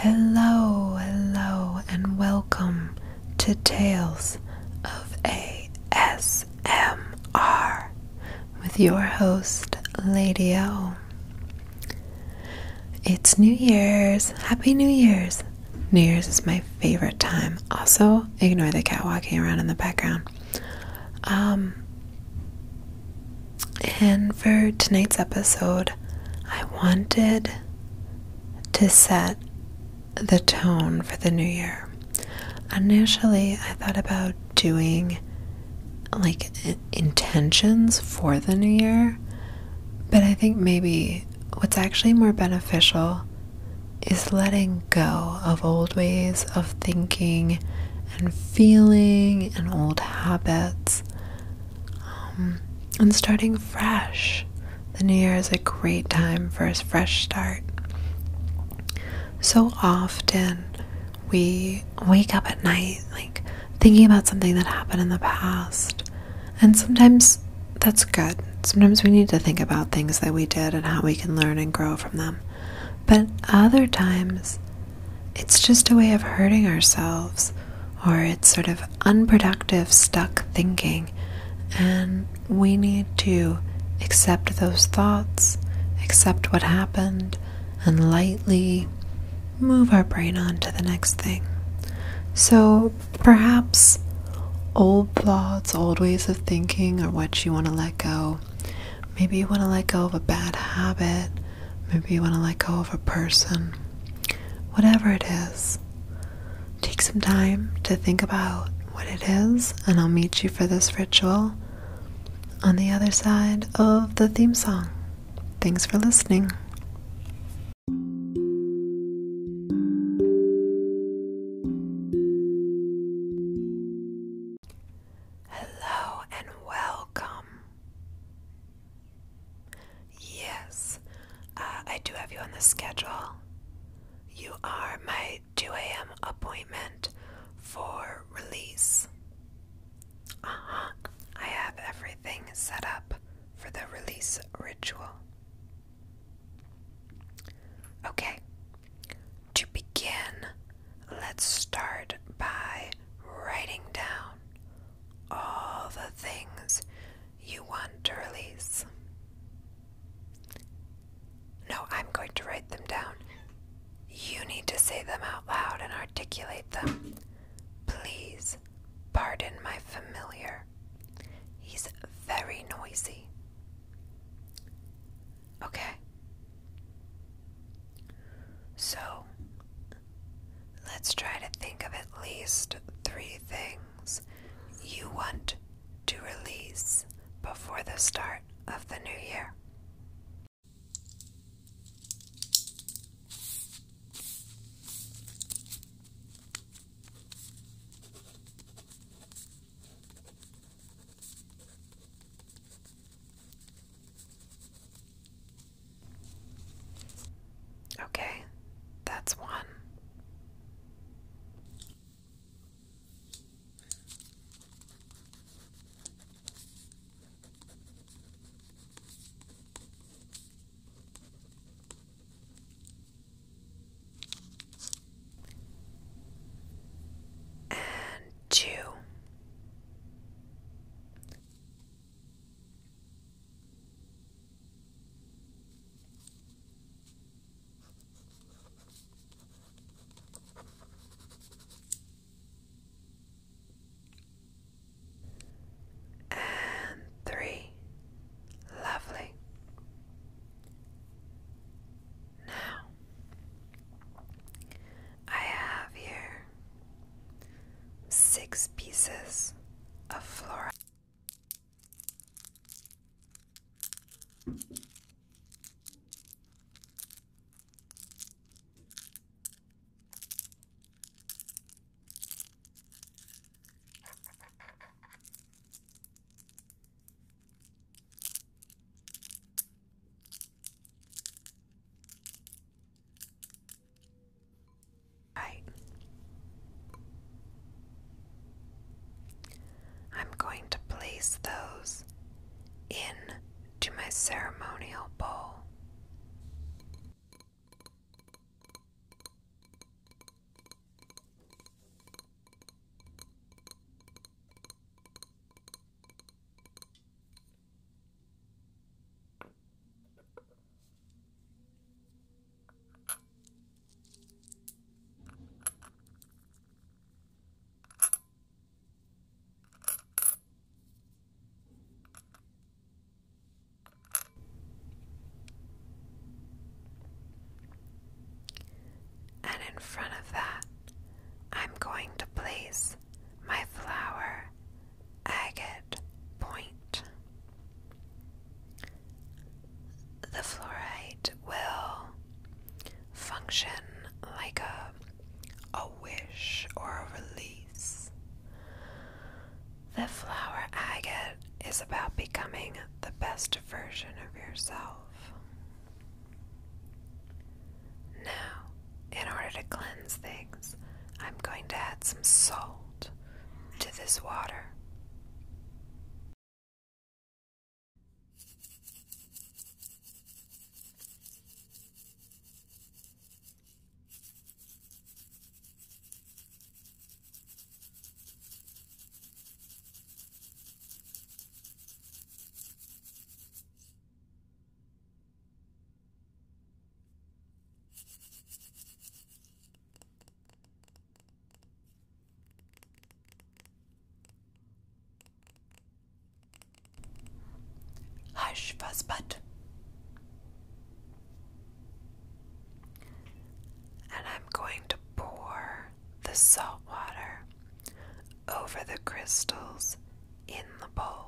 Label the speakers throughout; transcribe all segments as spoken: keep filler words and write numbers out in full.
Speaker 1: Hello, hello, and welcome to Tales of A S M R with your host, Lady O. It's New Year's. Happy New Year's. New Year's is my favorite time. Also, ignore the cat walking around in the background. Um, and for tonight's episode, I wanted to set the tone for the new year. Initially, I thought about doing like intentions for the new year, but I think maybe what's actually more beneficial is letting go of old ways of thinking and feeling and old habits, um, and starting fresh. The new year is a great time for a fresh start. So often we wake up at night like thinking about something that happened in the past, and sometimes that's good. Sometimes we need to think about things that we did and how we can learn and grow from them. But other times it's just a way of hurting ourselves, or it's sort of unproductive, stuck thinking, and we need to accept those thoughts, accept what happened, and lightly move our brain on to the next thing. So perhaps old thoughts, old ways of thinking are what you want to let go. Maybe you want to let go of a bad habit. Maybe you want to let go of a person. Whatever it is, take some time to think about what it is, and I'll meet you for this ritual on the other side of the theme song. Thanks for listening. Hello and welcome. Yes, uh, I do have you on the schedule. You are my two a.m. appointment for release. Uh-huh. I have everything set up for the release ritual. Okay, to begin, let's start by writing down all the things you want to release. No, I'm going to write them down. You need to say them out loud and articulate them. Please pardon my familiar. He's very noisy. Okay. So, let's try to think of at least three things you want to release before the start of the new year. Okay, that's one. And two. And three. Lovely. Now, I have here six pieces of fluorite. Right. I'm going to place those into my ceremonial bowl. function like a, a wish or a release. The flower agate is about becoming the best version of yourself. Now, in order to cleanse things, I'm going to add some salt to this water. Hush, Fuzzbutt. And I'm going to pour the salt water over the crystals in the bowl.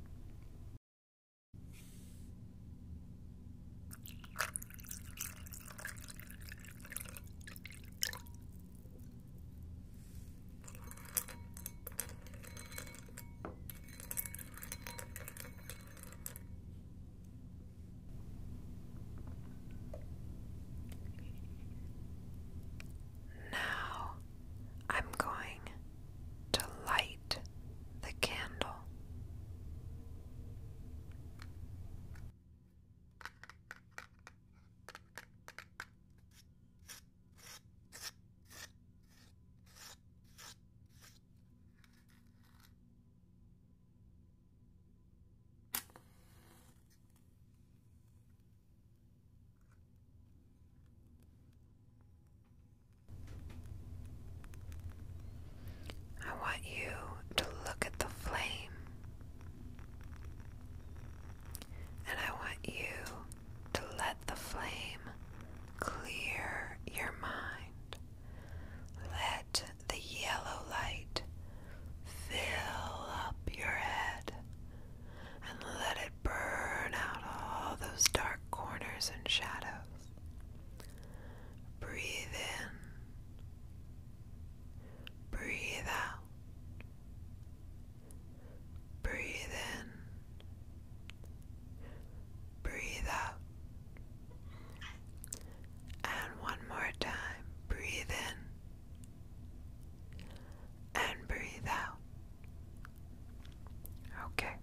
Speaker 1: Now I'm going to light the candle. I want you to look at the flame, and I want you to let the flame clear your mind. Let the yellow light fill up your head and let it burn out all those dark corners and shadows. Breathe in. Breathe out. Breathe in. Breathe out. And one more time. Breathe in. And breathe out. Okay.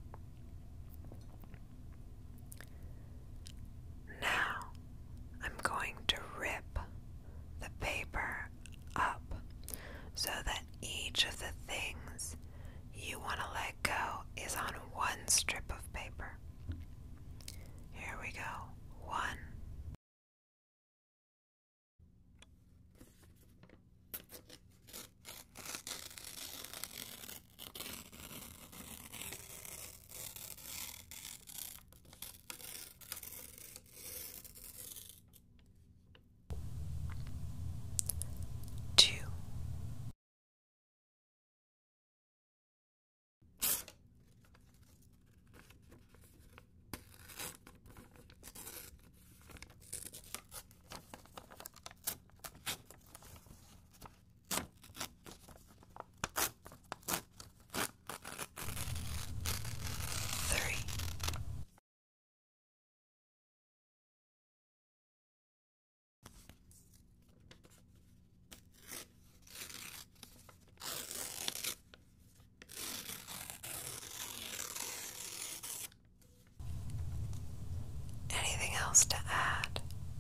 Speaker 1: Now I'm going to rip the paper up so that each of the things you want to let go is on one strip of paper. Here we go. One. Two. Three. Anything else to add?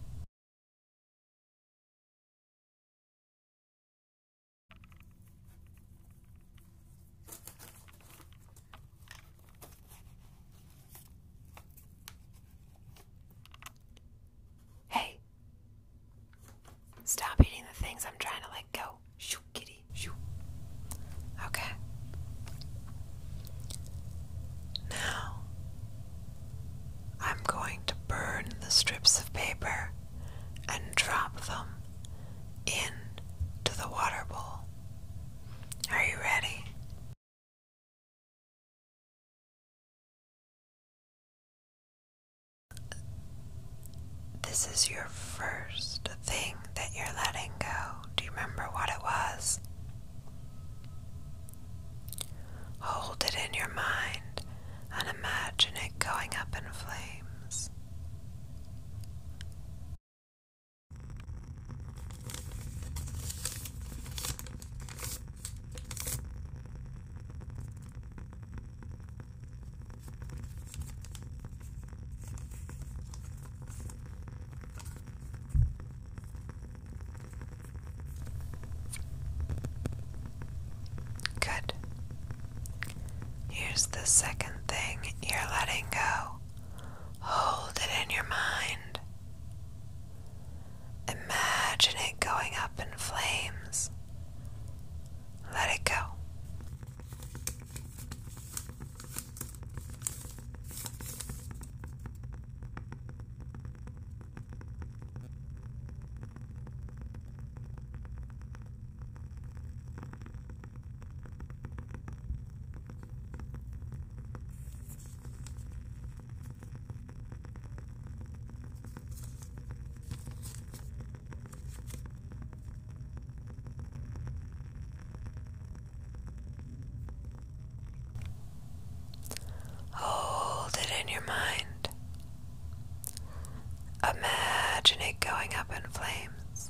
Speaker 1: Hey, stop eating the things I'm trying to let go. Shoo, kitty, shoo. Okay. Now, I'm going to burn the strips of paper and drop them into the water bowl. Are you ready? This is your first thing here's the second thing you're letting go. Hold it in your mind. Imagine it going up in flames. Let it go. Hold it in your mind. Imagine it going up in flames.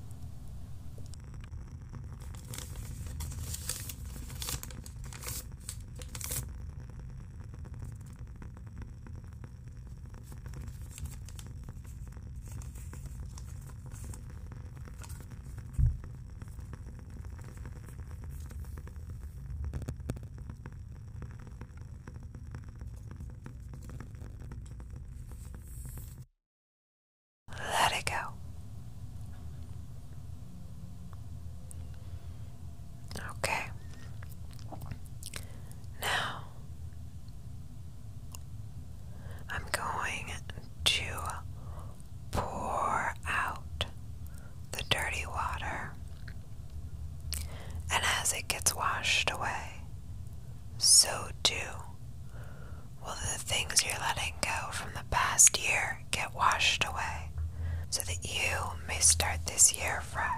Speaker 1: Let it go. Okay. Now, I'm going to pour out the dirty water. And as it gets washed away, so too will the things you're letting go from the past year get washed away, so that you may start this year fresh.